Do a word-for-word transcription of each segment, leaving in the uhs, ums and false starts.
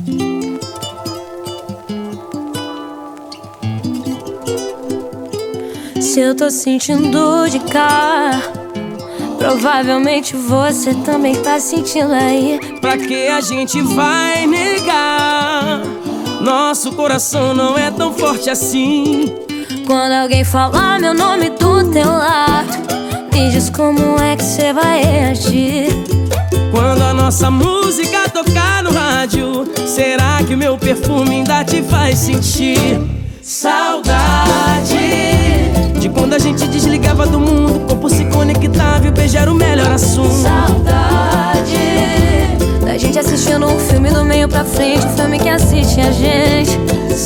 Se eu tô sentindo de cá, provavelmente você também tá sentindo aí. Pra que a gente vai negar? Nosso coração não é tão forte assim. Quando alguém falar meu nome do teu lado, me diz como é que cê vai reagir. Quando a nossa música tocar no rádio, será que o meu perfume ainda te faz sentir saudade? De quando a gente desligava do mundo, o corpo se conectava e o beijo era o melhor assunto. Saudade da gente assistindo um filme do meio pra frente, um filme que assiste a gente.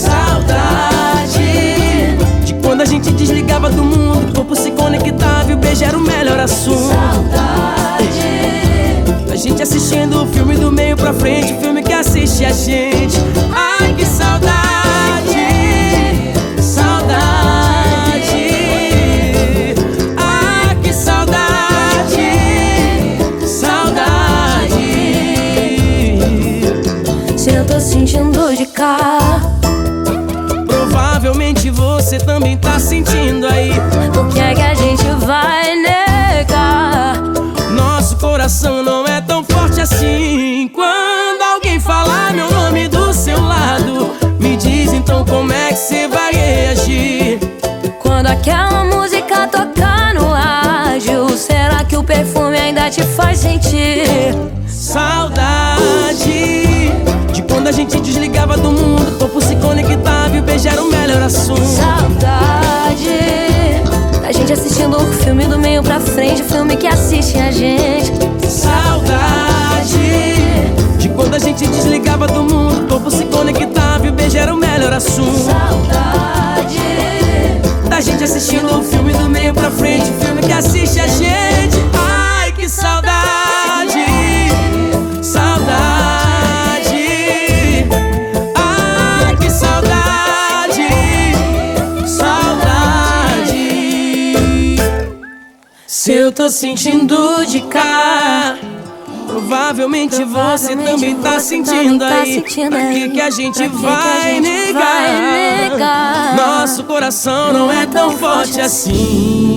Saudade de quando a gente desligava do mundo, o corpo se conectava e o beijo era o melhor assunto. Saudade da gente assistindo o filme do meio pra frente, um filme que assiste a gente. Ai, que saudade! Se eu tô sentindo de cá, provavelmente você também tá sentindo aí. por que é que a gente vai negar? Nosso coração não é tão forte assim. Quando alguém falar meu nome do seu lado, me diz então como é que você vai reagir. Quando aquela música tocar no rádio, será que o perfume ainda te faz sentir saudade? Quando a gente desligava do mundo, o corpo se conectava e o beijo era o melhor assunto. Saudade da gente assistindo um filme do meio pra frente, um filme que assiste a gente. Saudade de quando a gente desligava do mundo, o corpo se conectava e o beijo era o melhor assunto. Saudade da gente assistindo um filme do meio pra frente, um filme que assiste a gente. Ai, que saudade! Se eu tô sentindo de cá, provavelmente você também tá sentindo aí. Pra que que a gente vai negar? Nosso coração não é tão forte assim.